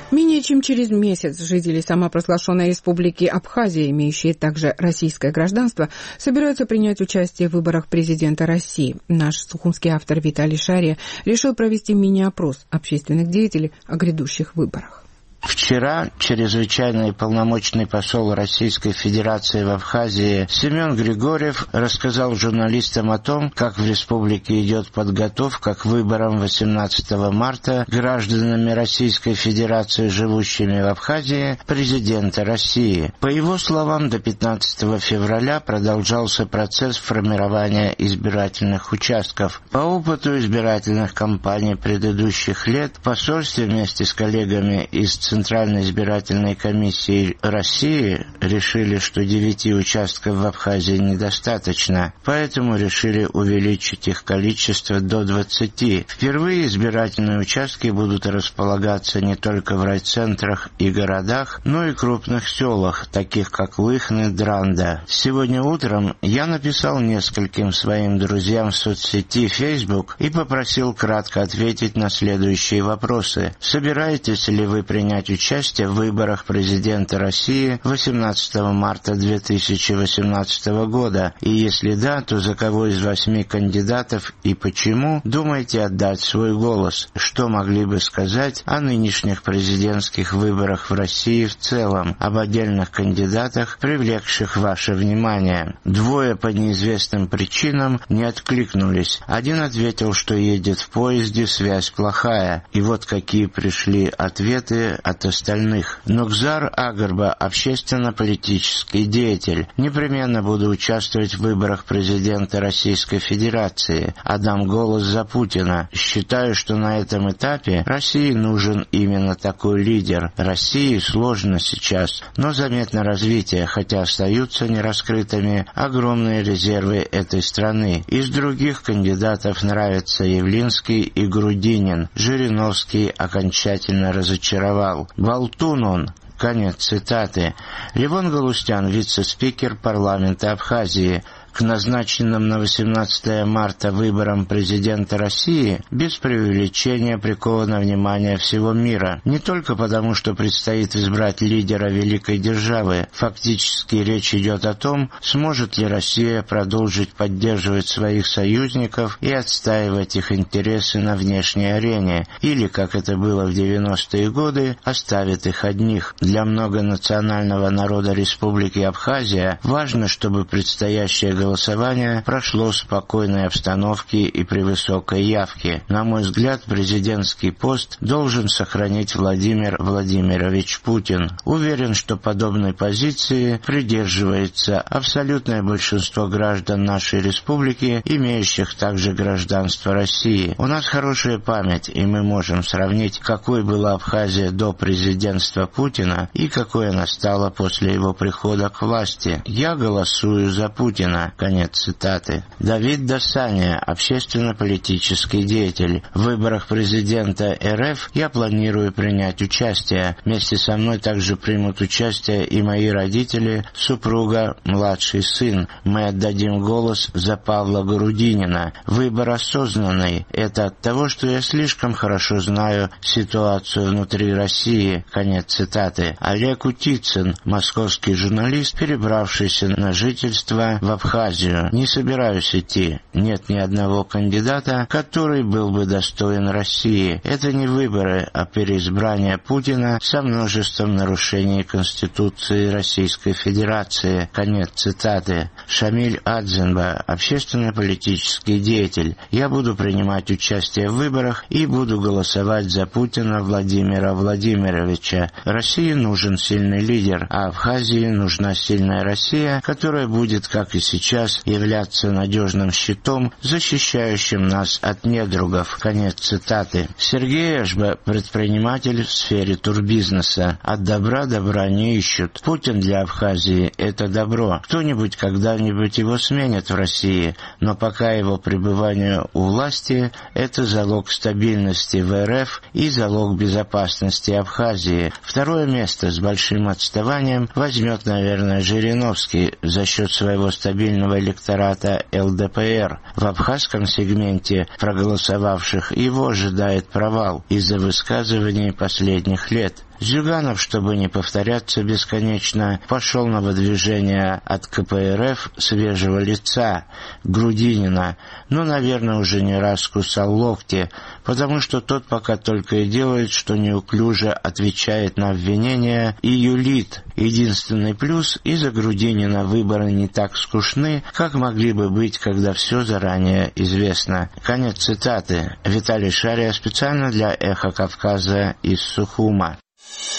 Менее чем через месяц жители самопровозглашенной республики Абхазия, имеющие также российское гражданство, собираются принять участие в выборах президента России. Наш сухумский автор Виталий Шария решил провести мини-опрос общественных деятелей о грядущих выборах. Вчера чрезвычайный полномочный посол Российской Федерации в Абхазии Семен Григорьев рассказал журналистам о том, как в республике идет подготовка к выборам 18 марта гражданами Российской Федерации, живущими в Абхазии, президента России. По его словам, до 15 февраля продолжался процесс формирования избирательных участков. По опыту избирательных кампаний предыдущих лет в посольстве вместе с коллегами из Центральной избирательной комиссии России решили, что 9 участков в Абхазии недостаточно, поэтому решили увеличить их количество до 20. Впервые избирательные участки будут располагаться не только в райцентрах и городах, но и крупных селах, таких как Лыхны, Дранда. Сегодня утром я написал нескольким своим друзьям в соцсети Facebook и попросил кратко ответить на следующие вопросы. Собираетесь ли вы принять участие в выборах президента России 18 марта 2018 года, и если да, то за кого из 8 кандидатов и почему думаете отдать свой голос? Что могли бы сказать о нынешних президентских выборах в России в целом, об отдельных кандидатах, привлекших ваше внимание? 2 по неизвестным причинам не откликнулись. Один ответил, что едет в поезде, связь плохая. И вот какие пришли ответы от остальных. Нукзар Агарба, общественно-политический деятель. Непременно буду участвовать в выборах президента Российской Федерации. Отдам голос за Путина. Считаю, что на этом этапе России нужен именно такой лидер. России сложно сейчас, но заметно развитие, хотя остаются нераскрытыми огромные резервы этой страны. Из других кандидатов нравятся Явлинский и Грудинин. Жириновский окончательно разочаровал. Болтун он. Конец цитаты. Левон Галустян, вице-спикер парламента Абхазии. К назначенным на 18 марта выборам президента России без преувеличения приковано внимание всего мира. Не только потому, что предстоит избрать лидера великой державы. Фактически речь идет о том, сможет ли Россия продолжить поддерживать своих союзников и отстаивать их интересы на внешней арене, или, как это было в 90-е годы, оставит их одних. Для многонационального народа Республики Абхазия важно, чтобы предстоящее голосование прошло в спокойной обстановке и при высокой явке. На мой взгляд, президентский пост должен сохранить Владимир Владимирович Путин. Уверен, что подобной позиции придерживается абсолютное большинство граждан нашей республики, имеющих также гражданство России. У нас хорошая память, и мы можем сравнить, какой была Абхазия до президентства Путина и какой она стала после его прихода к власти. Я голосую за Путина. Конец цитаты. Давид Досаня, общественно-политический деятель. В выборах президента РФ я планирую принять участие. Вместе со мной также примут участие и мои родители, супруга, младший сын. Мы отдадим голос за Павла Грудинина. Выбор осознанный. Это от того, что я слишком хорошо знаю ситуацию внутри России. Конец цитаты. Олег Утицын, московский журналист, перебравшийся на жительство в Абхазию. Не собираюсь идти. Нет ни одного кандидата, который был бы достоин России. Это не выборы, а переизбрание Путина со множеством нарушений Конституции Российской Федерации. Конец цитаты. Шамиль Адзенба, общественно-политический деятель. Я буду принимать участие в выборах и буду голосовать за Путина Владимира Владимировича. России нужен сильный лидер, а Абхазии нужна сильная Россия, которая будет, как и сейчас, являться надежным щитом, защищающим нас от недругов. Конец цитаты. Сергей Эшба, предприниматель в сфере турбизнеса. От добра добра не ищут. Путин для Абхазии — это добро. Кто-нибудь когда-нибудь его сменит в России, но пока его пребывание у власти — это залог стабильности в РФ и залог безопасности Абхазии. Второе место с большим отставанием возьмет, наверное, Жириновский за счет своего стабильного либерального электората ЛДПР. В абхазском сегменте проголосовавших его ожидает провал из-за высказываний последних лет. Зюганов, чтобы не повторяться бесконечно, пошел на выдвижение от КПРФ свежего лица, Грудинина, но, наверное, уже не раз кусал локти, потому что тот пока только и делает, что неуклюже отвечает на обвинения и юлит. Единственный плюс — из-за Грудинина выборы не так скучны, как могли бы быть, когда все заранее известно. Конец цитаты. Виталий Шария специально для «Эхо Кавказа» из Сухума.